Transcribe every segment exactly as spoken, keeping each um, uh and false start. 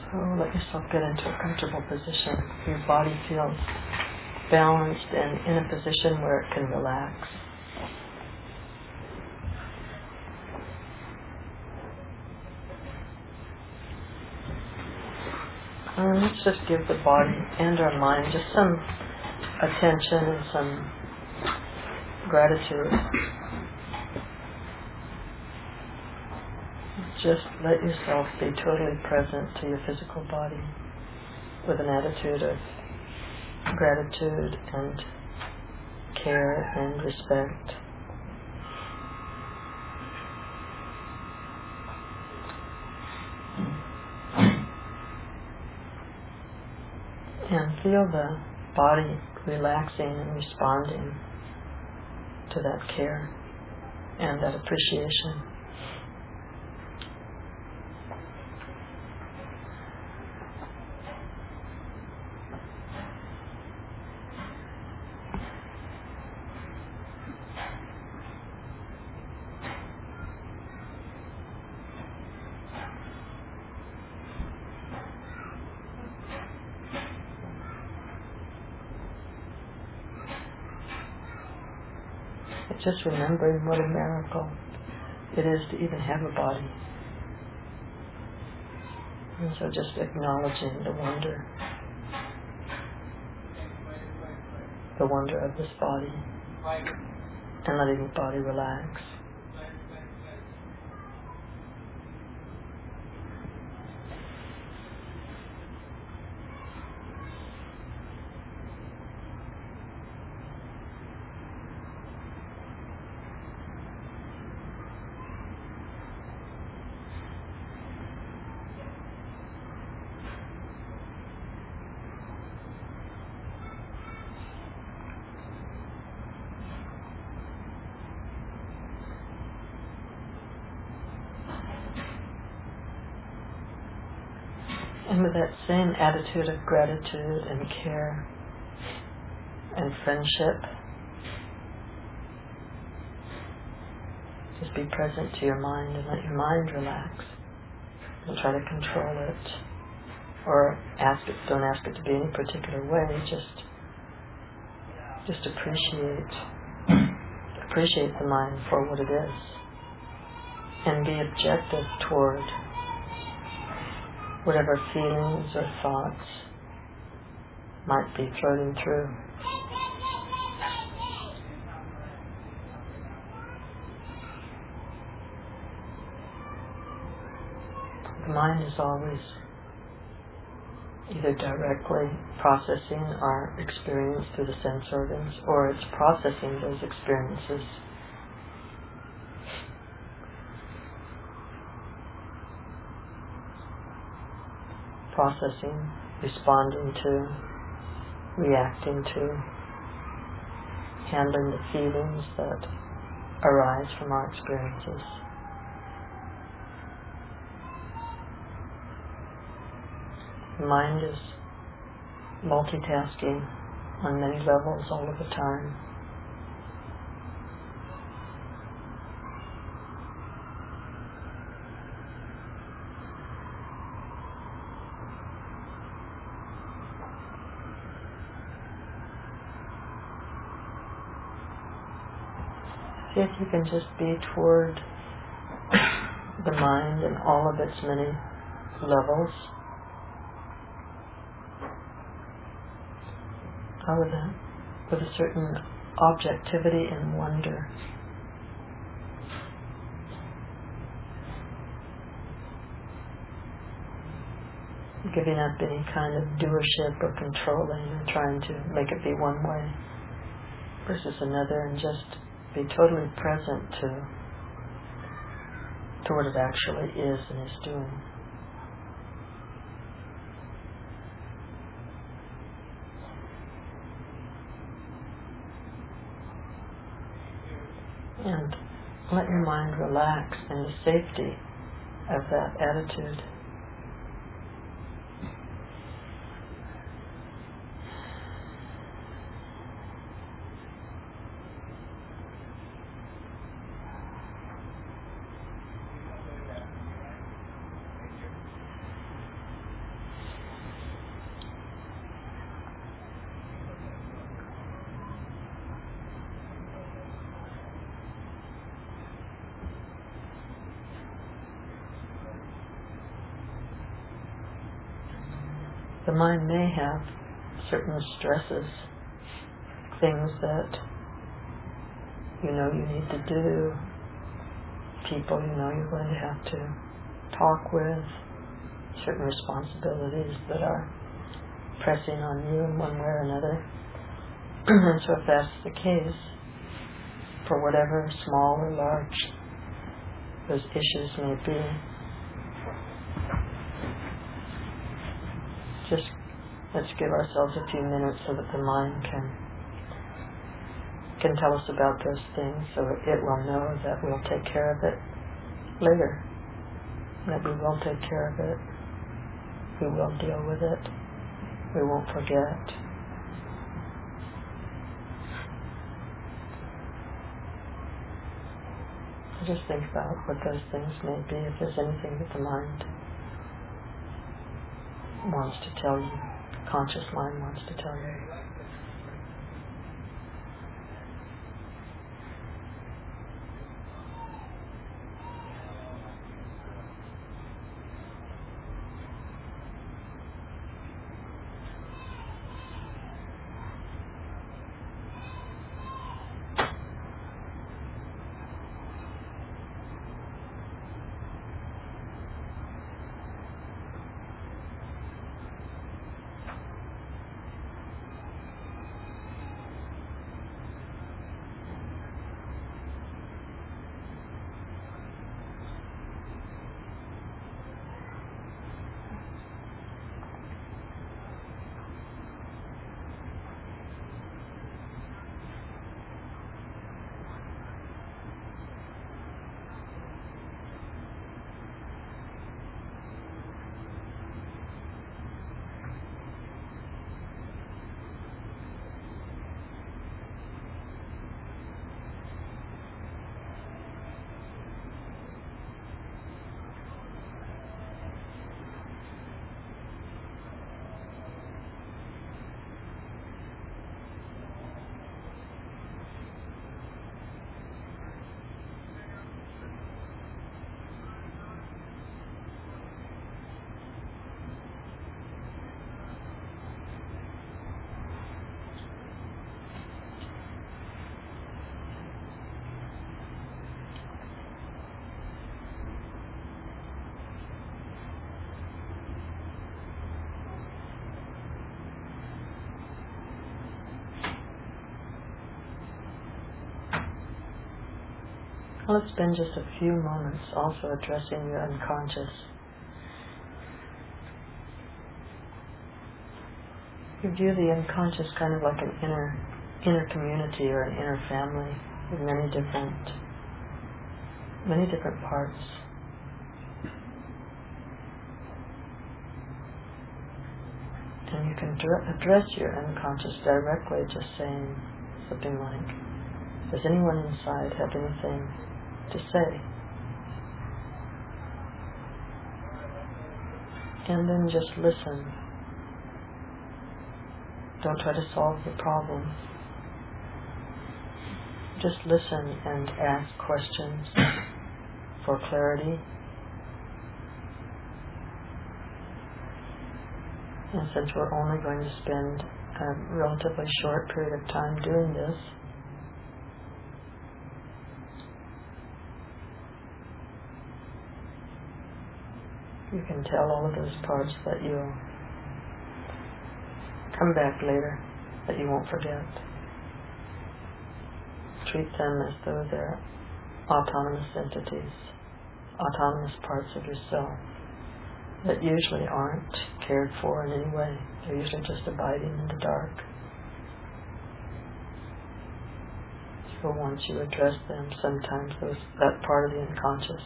So let yourself get into a comfortable position. Your body feels balanced and in a position where it can relax. And let's just give the body and our mind just some attention and some gratitude. Just let yourself be totally present to your physical body with an attitude of gratitude and care and respect. And feel the body relaxing and responding to that care and that appreciation. Just remembering what a miracle it is to even have a body. And so just acknowledging the wonder, the wonder of this body, and letting the body relax. And with that same attitude of gratitude and care and friendship, just be present to your mind and let your mind relax. Don't try to control it or ask it, don't ask it to be any particular way. Just, just appreciate, appreciate the mind for what it is and be objective toward whatever feelings or thoughts might be floating through. The mind is always either directly processing our experience through the sense organs, or it's processing those experiences. Processing, responding to, reacting to, handling the feelings that arise from our experiences. The mind is multitasking on many levels all of the time. See if you can just be toward the mind and all of its many levels. Or with a, with a certain objectivity and wonder. Giving up any kind of doership or controlling or trying to make it be one way versus another, and just be totally present to to what it actually is and is doing. And let your mind relax in the safety of that attitude. The mind may have certain stresses, things that you know you need to do, people you know you're going to have to talk with, certain responsibilities that are pressing on you in one way or another. And so if that's the case, for whatever small or large those issues may be, just let's give ourselves a few minutes so that the mind can can tell us about those things, so it will know that we'll take care of it later, that we will take care of it, we will deal with it, we won't forget. Just think about what those things may be, if there's anything that the mind wants to tell you, conscious mind wants to tell you. Let's spend just a few moments also addressing your unconscious. You view the unconscious kind of like an inner inner community or an inner family with many different many different parts. And you can dr- address your unconscious directly, just saying something like, does anyone inside have anything to say? And then just listen. Don't try to solve the problem. Just listen and ask questions for clarity. And since we're only going to spend a relatively short period of time doing this, you can tell all of those parts that you'll come back later, that you won't forget. Treat them as though they're autonomous entities, autonomous parts of yourself that usually aren't cared for in any way. They're usually just abiding in the dark. So once you address them, sometimes those, that part of the unconscious,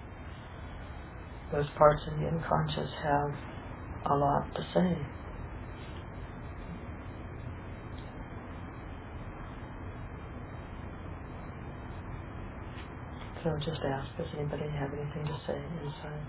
those parts of the unconscious have a lot to say. So just ask, does anybody have anything to say inside?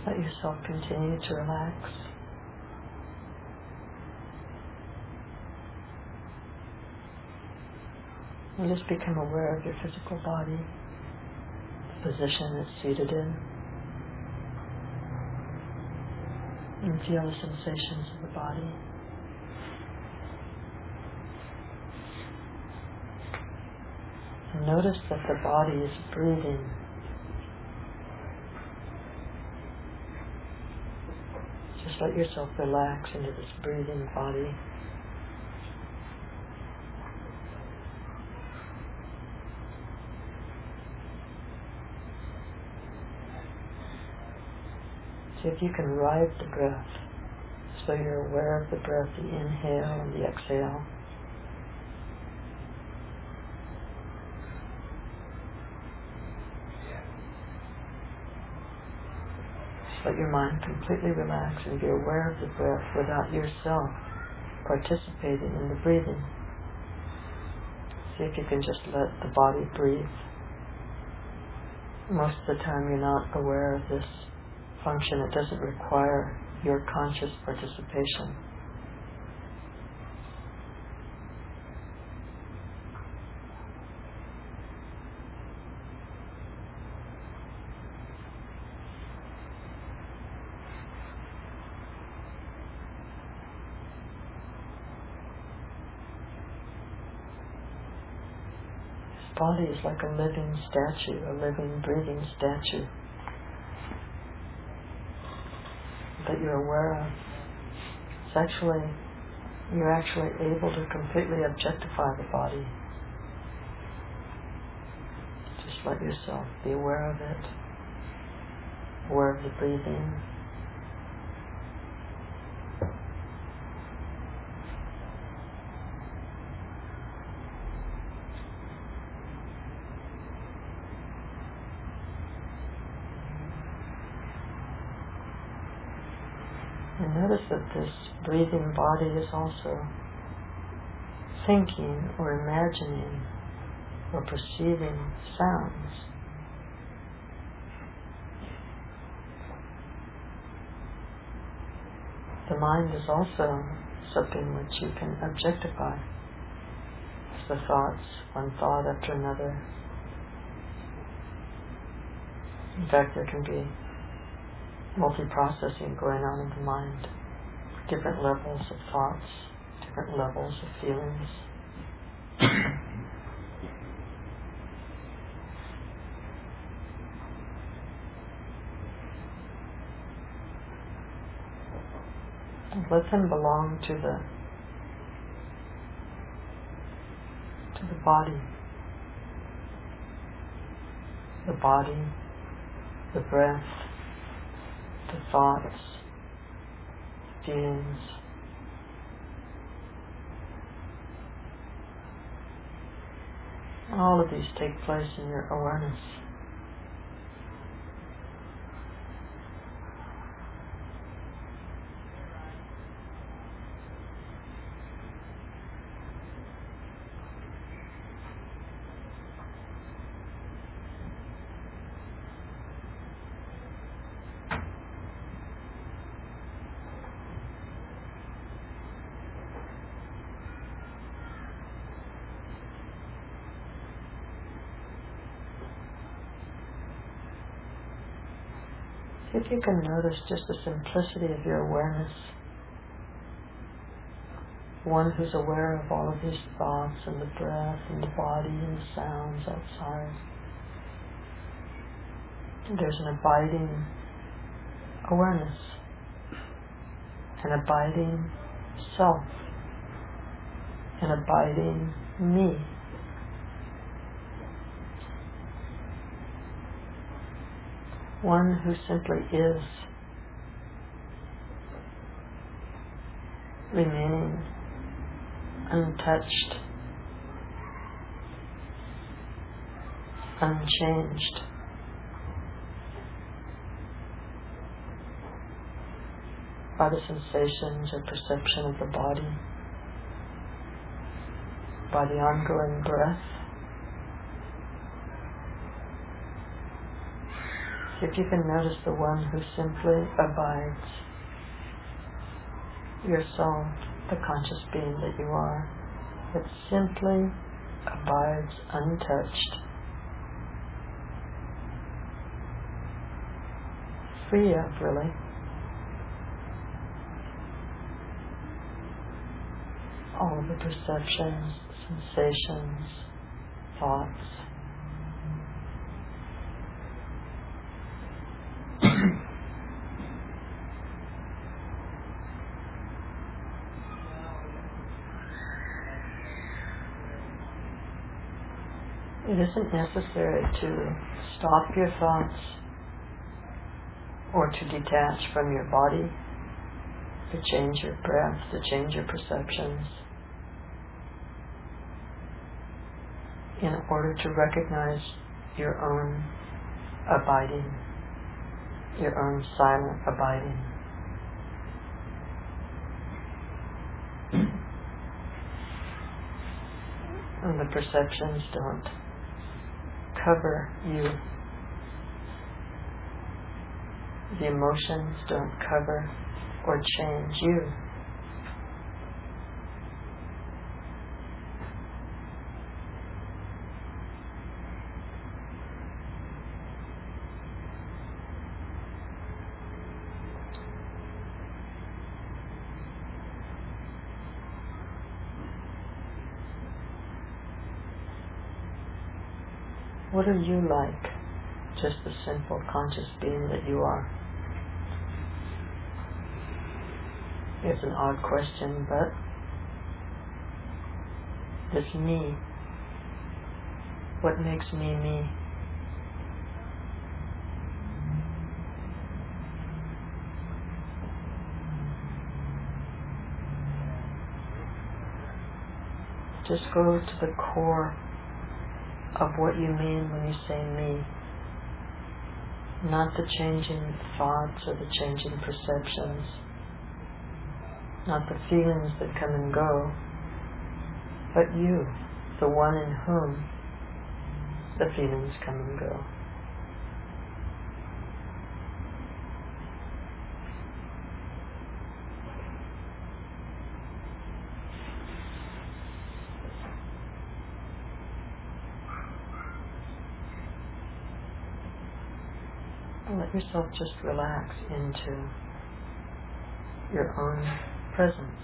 Let yourself continue to relax. And just become aware of your physical body, the position it's seated in, and feel the sensations of the body. And notice that the body is breathing. Just let yourself relax into this breathing body. See if you can ride the breath, so you're aware of the breath, the inhale and the exhale. Just let your mind completely relax and be aware of the breath without yourself participating in the breathing. See if you can just let the body breathe. Most of the time you're not aware of this function. It doesn't require your conscious participation. This body is like a living statue, a living, breathing statue that you're aware of. It's actually, you're actually able to completely objectify the body. Just let yourself be aware of it, aware of the breathing. And notice that this breathing body is also thinking or imagining or perceiving sounds. The mind is also something which you can objectify. It's the thoughts, one thought after another. In fact, there can be multi-processing going on in the mind, different levels of thoughts, different levels of feelings. And let them belong to the to the body. The body, the breath, the thoughts, feelings. All of these take place in your awareness. See if you can notice just the simplicity of your awareness. One who's aware of all of these thoughts and the breath and the body and the sounds outside. There's an abiding awareness, an abiding self, an abiding me. One who simply is, remaining untouched, unchanged. By the sensations or perception of the body, by the ongoing breath. See if you can notice the one who simply abides, your soul, the conscious being that you are, that simply abides untouched, free of, really, all of the perceptions, sensations, thoughts. It isn't necessary to stop your thoughts or to detach from your body, to change your breath, to change your perceptions, in order to recognize your own abiding, your own silent abiding. And the perceptions don't cover you. The emotions don't cover or change you. What are you like? Just the simple conscious being that you are. It's an odd question, but this me, what makes me me? Just go to the core of what you mean when you say me. Not the changing thoughts or the changing perceptions, not the feelings that come and go, but you, the one in whom the feelings come and go. And let yourself just relax into your own presence.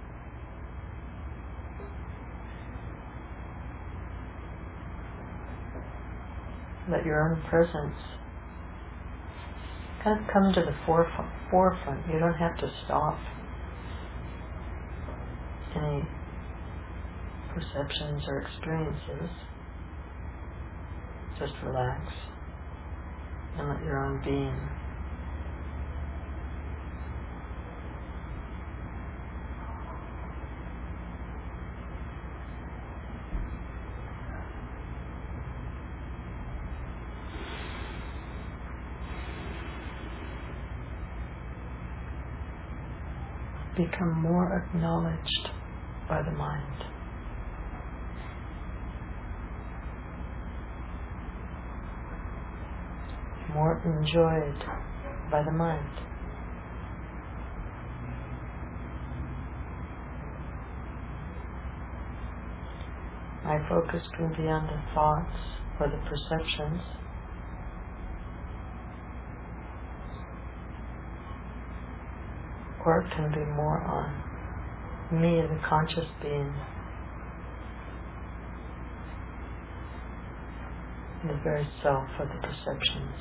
Let your own presence kind of come to the forefront. forefront. You don't have to stop any perceptions or experiences. Just relax and let your own being become more acknowledged by the mind. More enjoyed by the mind. My focus can be on the thoughts or the perceptions, or it can be more on me, the conscious being, the very self of the perceptions.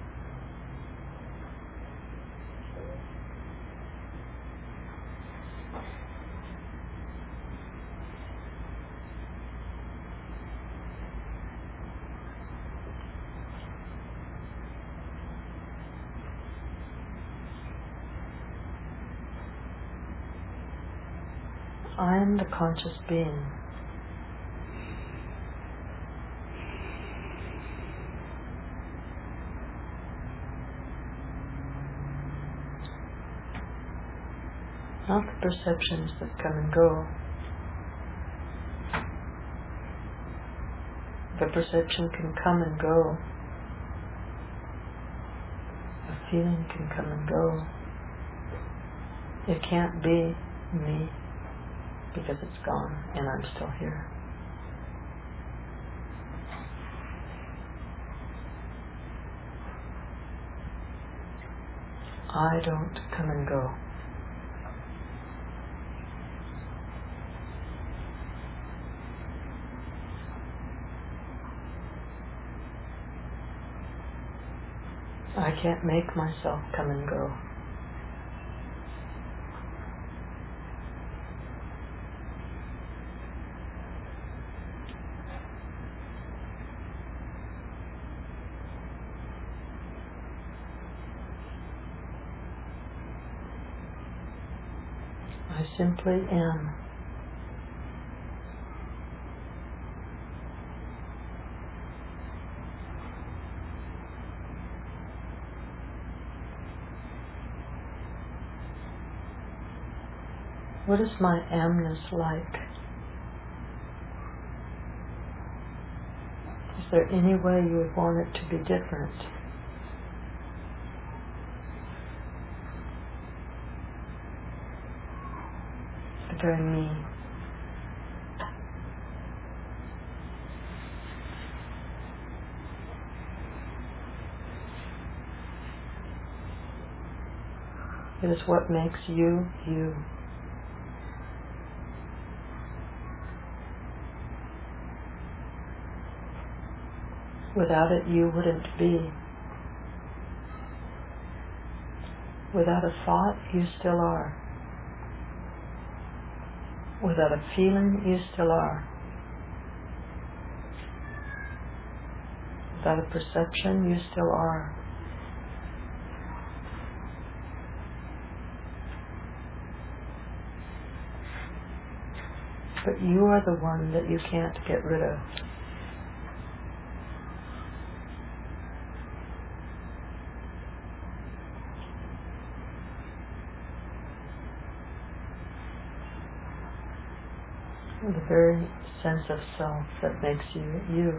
I am the conscious being. Not the perceptions that come and go. The perception can come and go, feeling can come and go. It can't be me because it's gone and I'm still here. I don't come and go. I can't make myself come and go. I simply am. What is my amness like? Is there any way you would want it to be different? The very me. It is what makes you, you. Without it, you wouldn't be. Without a thought, you still are. Without a feeling, you still are. Without a perception, you still are. But you are the one that you can't get rid of. The very sense of self that makes you, you.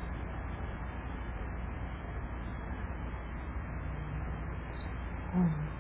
Hmm.